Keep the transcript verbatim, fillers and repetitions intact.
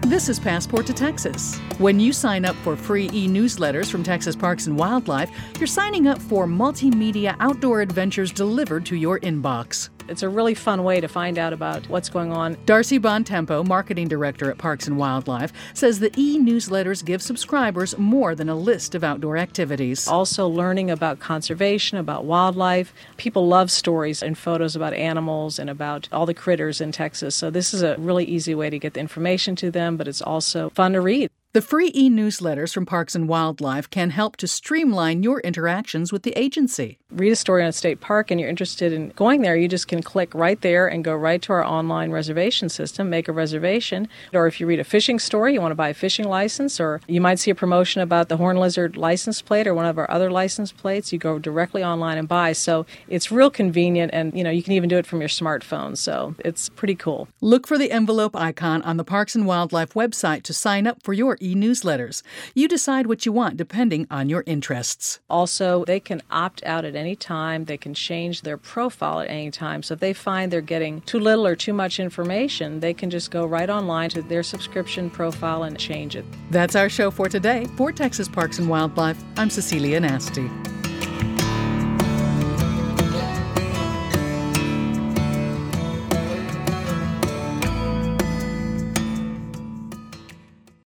This is Passport to Texas. When you sign up for free e-newsletters from Texas Parks and Wildlife, you're signing up for multimedia outdoor adventures delivered to your inbox. It's a really fun way to find out about what's going on. Darcy Bontempo, marketing director at Parks and Wildlife, says the e-newsletters give subscribers more than a list of outdoor activities. Also learning about conservation, about wildlife. People love stories and photos about animals and about all the critters in Texas. So this is a really easy way to get the information to them, but it's also fun to read. The free e-newsletters from Parks and Wildlife can help to streamline your interactions with the agency. Read a story on a state park and you're interested in going there, you just can click right there and go right to our online reservation system, make a reservation. Or if you read a fishing story, you want to buy a fishing license, or you might see a promotion about the horned lizard license plate or one of our other license plates, you go directly online and buy. So it's real convenient, and you know you can even do it from your smartphone. So it's pretty cool. Look for the envelope icon on the Parks and Wildlife website to sign up for your e-newsletters. You decide what you want depending on your interests. Also, they can opt out at any time. They can change their profile at any time. So if they find they're getting too little or too much information, they can just go right online to their subscription profile and change it. That's our show for today. For Texas Parks and Wildlife, I'm Cecilia Nasty.